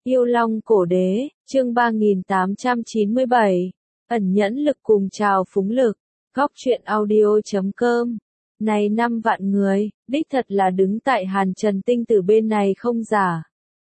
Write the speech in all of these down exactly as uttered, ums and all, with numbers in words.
Yêu Long Cổ Đế, chương ba nghìn tám trăm chín mươi bảy, ẩn nhẫn lực cùng trào phúng lực, góc truyện audio chấm com. Này năm vạn người, đích thật là đứng tại Hàn Trần Tinh Tử bên này không giả.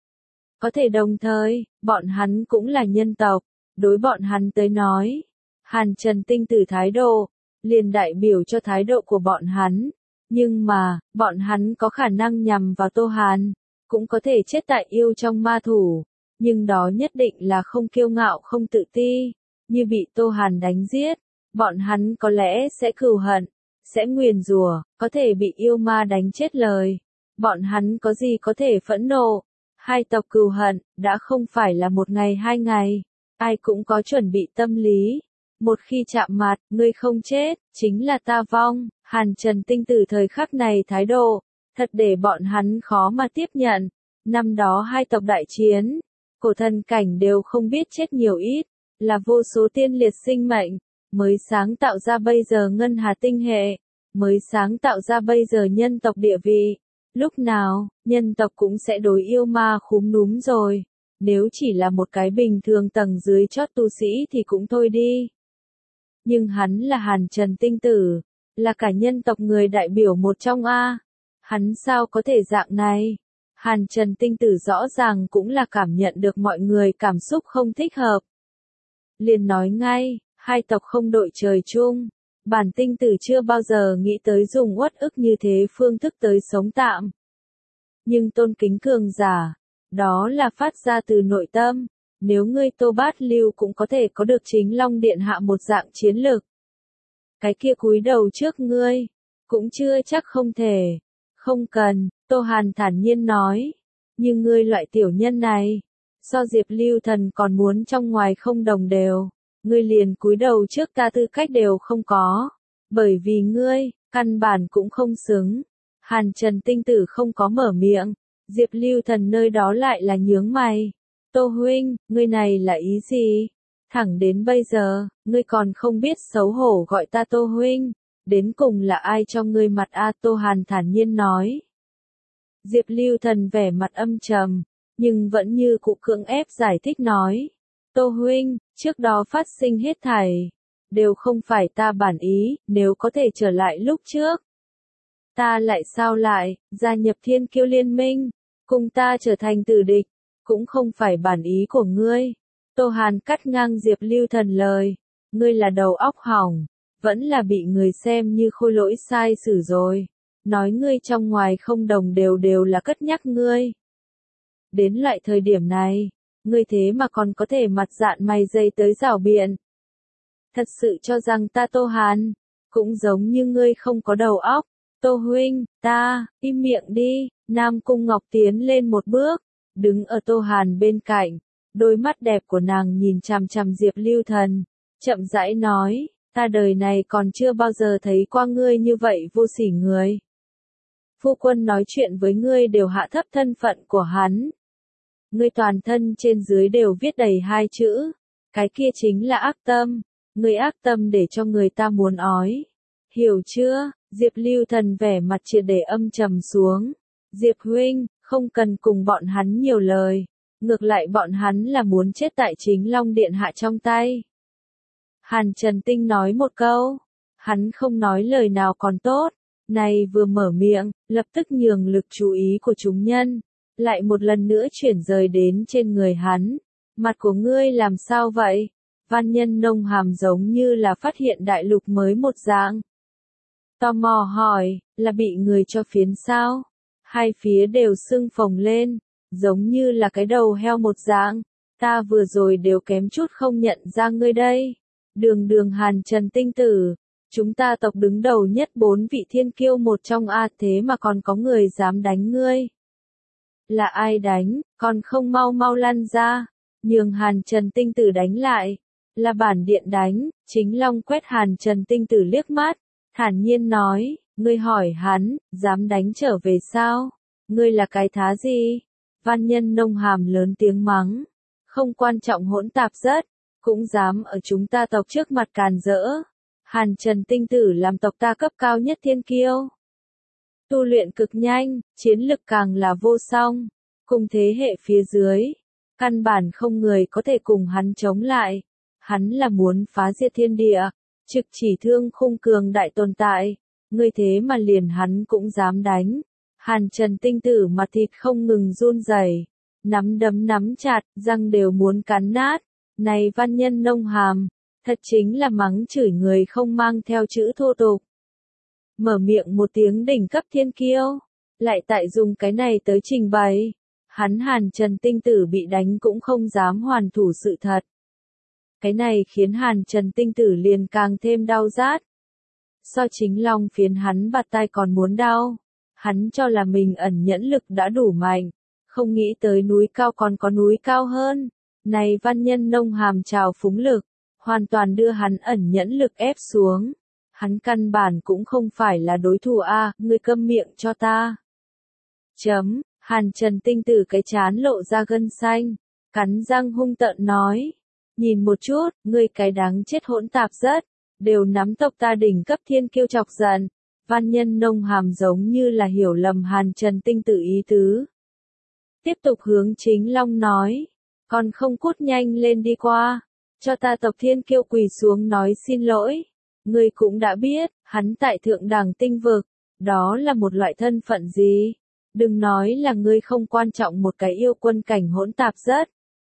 Có thể đồng thời, bọn hắn cũng là nhân tộc, đối bọn hắn tới nói. Hàn Trần Tinh Tử thái độ, liền đại biểu cho thái độ của bọn hắn. Nhưng mà, bọn hắn có khả năng nhằm vào Tô Hàn, cũng có thể chết tại yêu trong ma thủ. Nhưng đó nhất định là không kiêu ngạo không tự ti, như bị Tô Hàn đánh giết, bọn hắn có lẽ sẽ cừu hận, sẽ nguyền rủa, có thể bị yêu ma đánh chết lời. Bọn hắn có gì có thể phẫn nộ, hai tộc cừu hận, đã không phải là một ngày hai ngày, ai cũng có chuẩn bị tâm lý. Một khi chạm mặt, ngươi không chết, chính là ta vong. Hàn Trần Tinh Tử thời khắc này thái độ, thật để bọn hắn khó mà tiếp nhận. Năm đó hai tộc đại chiến, cổ thần cảnh đều không biết chết nhiều ít, là vô số tiên liệt sinh mệnh, mới sáng tạo ra bây giờ ngân hà tinh hệ, mới sáng tạo ra bây giờ nhân tộc địa vị. Lúc nào, nhân tộc cũng sẽ đối yêu ma khúm núm rồi, nếu chỉ là một cái bình thường tầng dưới chót tu sĩ thì cũng thôi đi. Nhưng hắn là Hàn Trần Tinh Tử, là cả nhân tộc người đại biểu một trong A. Hắn sao có thể dạng này? Hàn Trần Tinh Tử rõ ràng cũng là cảm nhận được mọi người cảm xúc không thích hợp. Liền nói ngay, hai tộc không đội trời chung. Bản Tinh Tử chưa bao giờ nghĩ tới dùng uất ức như thế phương thức tới sống tạm. Nhưng tôn kính cường giả, đó là phát ra từ nội tâm. Nếu ngươi Tô Bát Lưu cũng có thể có được Chính Long Điện Hạ một dạng chiến lược, cái kia cúi đầu trước ngươi, cũng chưa chắc không thể. Không cần, Tô Hàn thản nhiên nói. Nhưng ngươi loại tiểu nhân này, so Diệp Lưu Thần còn muốn trong ngoài không đồng đều. Ngươi liền cúi đầu trước ta tư cách đều không có. Bởi vì ngươi, căn bản cũng không xứng. Hàn Trần Tinh Tử không có mở miệng. Diệp Lưu Thần nơi đó lại là nhướng mày. Tô huynh, ngươi này là ý gì? Thẳng đến bây giờ, ngươi còn không biết xấu hổ gọi ta Tô huynh. Đến cùng là ai cho ngươi mặt a? Tô Hàn thản nhiên nói. Diệp Lưu Thần vẻ mặt âm trầm, nhưng vẫn như cụ cưỡng ép giải thích nói. Tô huynh, trước đó phát sinh hết thảy, đều không phải ta bản ý, nếu có thể trở lại lúc trước. Ta lại sao lại, gia nhập Thiên Kiêu Liên Minh, cùng ta trở thành tử địch, cũng không phải bản ý của ngươi. Tô Hàn cắt ngang Diệp Lưu Thần lời, ngươi là đầu óc hỏng, vẫn là bị người xem như khôi lỗi sai xử rồi. Nói ngươi trong ngoài không đồng đều đều là cất nhắc ngươi. Đến loại thời điểm này, ngươi thế mà còn có thể mặt dạn mày dày tới rảo biện. Thật sự cho rằng ta Tô Hàn, cũng giống như ngươi không có đầu óc. Tô huynh, ta, im miệng đi. Nam Cung Ngọc tiến lên một bước, đứng ở Tô Hàn bên cạnh, đôi mắt đẹp của nàng nhìn chằm chằm Diệp Lưu Thần, chậm rãi nói, ta đời này còn chưa bao giờ thấy qua ngươi như vậy vô sỉ người. Phu quân nói chuyện với ngươi đều hạ thấp thân phận của hắn. Ngươi toàn thân trên dưới đều viết đầy hai chữ, cái kia chính là ác tâm, ngươi ác tâm để cho người ta muốn ói. Hiểu chưa? Diệp Lưu Thần vẻ mặt triệt để âm trầm xuống. Diệp huynh, không cần cùng bọn hắn nhiều lời, ngược lại bọn hắn là muốn chết tại Chính Long Điện Hạ trong tay. Hàn Trần Tinh nói một câu, hắn không nói lời nào còn tốt, này vừa mở miệng, lập tức nhường lực chú ý của chúng nhân, lại một lần nữa chuyển rời đến trên người hắn. Mặt của ngươi làm sao vậy? Văn Nhân Nông Hàm giống như là phát hiện đại lục mới một dạng. Tò mò hỏi, là bị người cho phiến sao? Hai phía đều sưng phồng lên, giống như là cái đầu heo một dạng. Ta vừa rồi đều kém chút không nhận ra ngươi đây. Đường đường Hàn Trần Tinh Tử, chúng ta tộc đứng đầu nhất bốn vị thiên kiêu một trong A, thế mà còn có người dám đánh ngươi. Là ai đánh, còn không mau mau lăn ra, nhường Hàn Trần Tinh Tử đánh lại. Là bản điện đánh. Chính Long quét Hàn Trần Tinh Tử liếc mắt, thản nhiên nói, ngươi hỏi hắn, dám đánh trở về sao? Ngươi là cái thá gì? Văn Nhân Nông Hàm lớn tiếng mắng, không quan trọng hỗn tạp rất, cũng dám ở chúng ta tộc trước mặt càn rỡ. Hàn Trần Tinh Tử làm tộc ta cấp cao nhất thiên kiêu. Tu luyện cực nhanh, chiến lực càng là vô song, cùng thế hệ phía dưới, Căn bản không người có thể cùng hắn chống lại. Hắn là muốn phá diệt thiên địa, trực chỉ thương khung cường đại tồn tại. Ngươi thế mà liền hắn cũng dám đánh. Hàn Trần Tinh Tử mặt thịt không ngừng run rẩy, nắm đấm nắm chặt, răng đều muốn cắn nát. Này văn nhân nông hàm, thật chính là mắng chửi người không mang theo chữ thô tục. Mở miệng một tiếng đỉnh cấp thiên kiêu, lại tại dùng cái này tới trình bày. Hắn Hàn Trần Tinh Tử bị đánh cũng không dám hoàn thủ sự thật. Cái này khiến Hàn Trần Tinh Tử liền càng thêm đau rát. So chính long phiến hắn bạt tai còn muốn đau. Hắn cho là mình ẩn nhẫn lực đã đủ mạnh, không nghĩ tới núi cao còn có núi cao hơn. Này văn nhân nông hàm trào phúng lực, hoàn toàn đưa hắn ẩn nhẫn lực ép xuống. Hắn căn bản cũng không phải là đối thủ a, ngươi câm miệng cho ta. Chấm, Hàn Trần Tinh Tử cái chán lộ ra gân xanh, cắn răng hung tợn nói. Nhìn một chút, ngươi cái đáng chết hỗn tạp rất, đều nắm tộc ta đỉnh cấp thiên kiêu chọc giận. Văn nhân nông hàm giống như là hiểu lầm Hàn Trần Tinh Tử ý tứ. Tiếp tục hướng chính long nói, còn không cút nhanh lên đi qua, cho ta tộc thiên kiêu quỳ xuống nói xin lỗi. Ngươi cũng đã biết, hắn tại thượng đẳng tinh vực, đó là một loại thân phận gì? Đừng nói là ngươi không quan trọng một cái yêu quân cảnh hỗn tạp rất.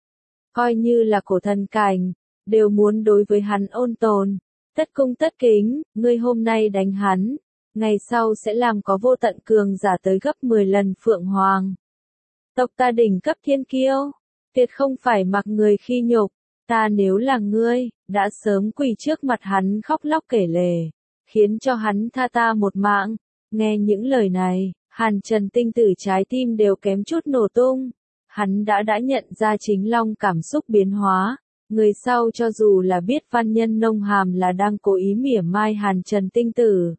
Coi như là cổ thần cảnh, đều muốn đối với hắn ôn tồn, tất cung tất kính, ngươi hôm nay đánh hắn, ngày sau sẽ làm có vô tận cường giả tới gấp mười lần Phượng Hoàng. Tộc ta đỉnh cấp thiên kiêu, tuyệt không phải mặc người khi nhục, ta nếu là ngươi, đã sớm quỳ trước mặt hắn khóc lóc kể lể, khiến cho hắn tha ta một mạng. Nghe những lời này, Hàn Trần Tinh Tử trái tim đều kém chút nổ tung. Hắn đã đã nhận ra chính long cảm xúc biến hóa. Người sau cho dù là biết văn nhân nông hàm là đang cố ý mỉa mai Hàn Trần Tinh Tử.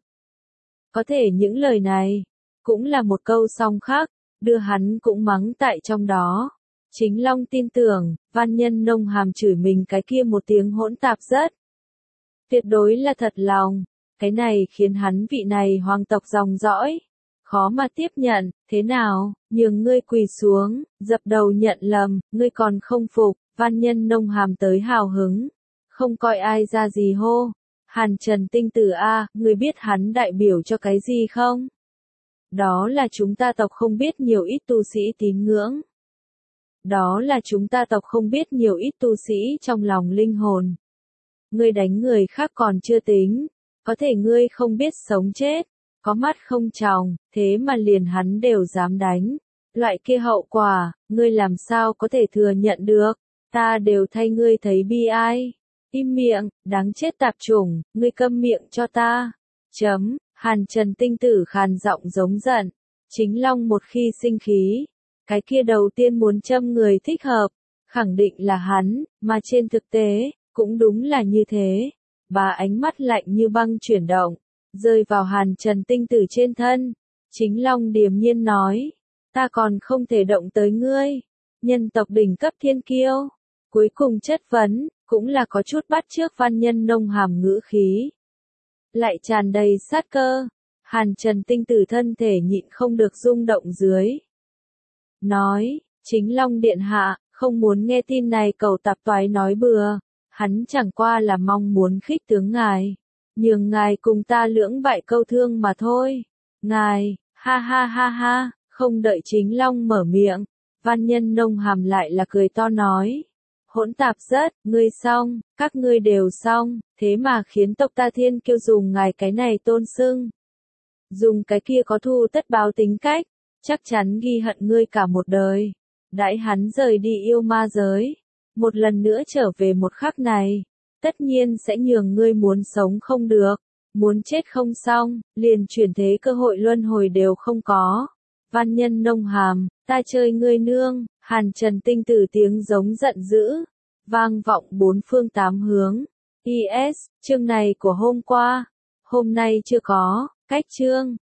Có thể những lời này, cũng là một câu song khác, đưa hắn cũng mắng tại trong đó. Chính long tin tưởng, văn nhân nông hàm chửi mình cái kia một tiếng hỗn tạp rất. Tuyệt đối là thật lòng, cái này khiến hắn vị này hoàng tộc dòng dõi. Khó mà tiếp nhận, thế nào, nhường ngươi quỳ xuống, dập đầu nhận lầm, ngươi còn không phục, văn nhân nông hàm tới hào hứng. Không coi ai ra gì hô. Hàn Trần Tinh Tử a, ngươi biết hắn đại biểu cho cái gì không? Đó là chúng ta tộc không biết nhiều ít tu sĩ tín ngưỡng. Đó là chúng ta tộc không biết nhiều ít tu sĩ trong lòng linh hồn. Ngươi đánh người khác còn chưa tính, có thể ngươi không biết sống chết, có mắt không tròng, thế mà liền hắn đều dám đánh. Loại kia hậu quả, ngươi làm sao có thể thừa nhận được, ta đều thay ngươi thấy bi ai. Im miệng, đáng chết tạp chủng, ngươi câm miệng cho ta. Chấm, Hàn Trần Tinh Tử khàn giọng giống giận. Chính long một khi sinh khí, cái kia đầu tiên muốn châm người thích hợp, khẳng định là hắn, mà trên thực tế, cũng đúng là như thế. Bà ánh mắt lạnh như băng chuyển động, rơi vào Hàn Trần Tinh Tử trên thân. Chính long điềm nhiên nói, ta còn không thể động tới ngươi, nhân tộc đỉnh cấp thiên kiêu. Cuối cùng chất vấn, cũng là có chút bắt chước văn nhân nông hàm ngữ khí. Lại tràn đầy sát cơ, Hàn Trần Tinh Tử thân thể nhịn không được rung động dưới. Nói, chính long điện hạ, không muốn nghe tin này cầu tạp toái nói bừa, hắn chẳng qua là mong muốn khích tướng ngài, nhường ngài cùng ta lưỡng bại câu thương mà thôi. Ngài, ha ha ha ha, không đợi chính long mở miệng, văn nhân nông hàm lại là cười to nói. Hỗn tạp rất, ngươi xong, các ngươi đều xong, thế mà khiến tộc ta thiên kiêu dùng ngài cái này tôn xưng. Dùng cái kia có thu tất báo tính cách, chắc chắn ghi hận ngươi cả một đời. Đãi hắn rời đi yêu ma giới, một lần nữa trở về một khắc này, tất nhiên sẽ nhường ngươi muốn sống không được, muốn chết không xong, liền chuyển thế cơ hội luân hồi đều không có. Văn nhân nông hàm, ta chơi ngươi nương. Hàn Trần Tinh Tử tiếng giống giận dữ, vang vọng bốn phương tám hướng. i ét, chương này của hôm qua, hôm nay chưa có, cách chương.